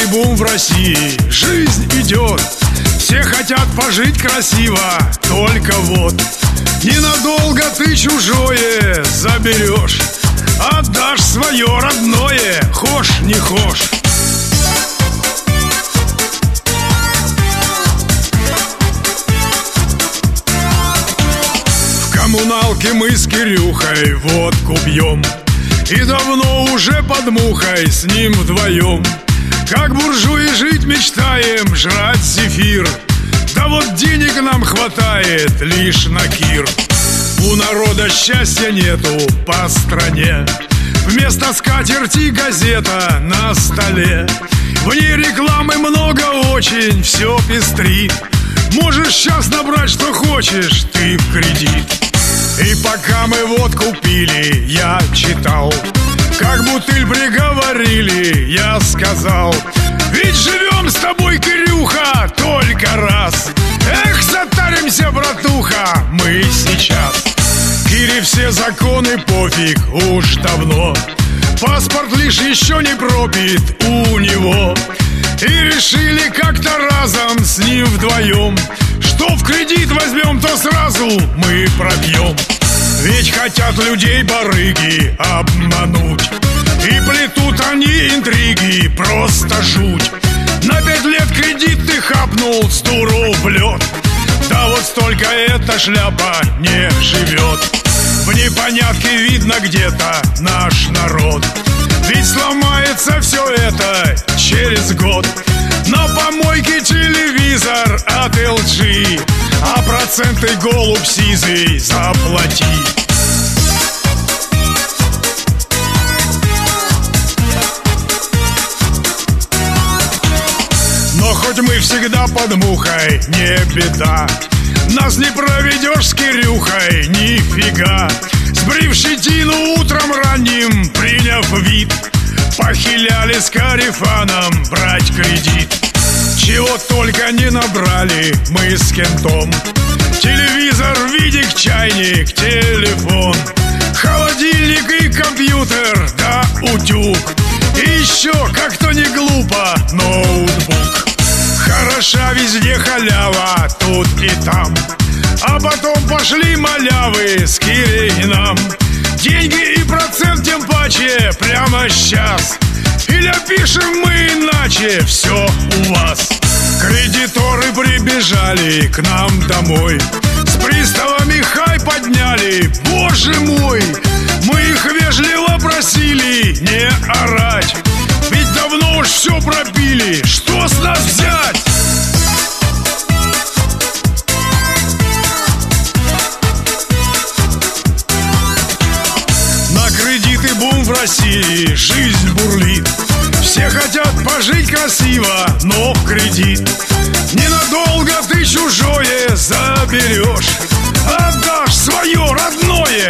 бум в России, жизнь идет. Все хотят пожить красиво, только вот ненадолго ты чужое заберешь, отдашь свое родное, хошь не хошь. В коммуналке мы с Кирюхой водку пьем, и давно уже под мухой с ним вдвоем. Как буржуи жить мечтаем, жрать зефир. Да вот денег нам хватает лишь на кир. У народа счастья нету по стране. Вместо скатерти газета на столе. В ней рекламы много очень, все пестрит. Можешь сейчас набрать что хочешь, ты в кредит. И пока мы водку пили, я читал, как бутыль приговорили, я сказал: ведь живем с тобой, Кирюха, только раз. Эх, затаримся, братуха, мы сейчас. Кире все законы пофиг уж давно. Паспорт лишь еще не пропит у него. И решили как-то разом с ним вдвоем, что в кредит возьмем, то сразу мы пробьем. Ведь хотят людей барыги обмануть, и плетут они интриги, просто жуть. На 5 лет кредит ты хапнул, с дуру в лед. Да вот столько эта шляпа не живет. В непонятке видно где-то наш народ. Ведь сломается все это через год. На помойке телевизор от LG, а проценты голубь сизый заплати. Но хоть мы всегда под мухой, не беда. Нас не проведешь с Кирюхой, нифига. Сбрив щетину утром ранним, приняв вид, похиляли с Карифаном брать кредит. Чего только не набрали мы с Кентом: телевизор, видик, чайник, телефон, холодильник и компьютер, да утюг. И еще, как то не глупо, ноутбук. Хороша везде халява, тут и там. А потом пошли малявы с Кирей нам. Деньги и процент тем паче прямо сейчас. Или пишем мы иначе, все у вас. Кредиторы прибежали к нам домой, с приставами хай подняли, боже мой. Мы их вежливо просили не орать, ведь давно уж все пропили, что с нас взять? На кредиты бум в России, жизнь бурлит. Все хотят пожить красиво, но в кредит. Ненадолго ты чужое заберешь, отдашь свое родное,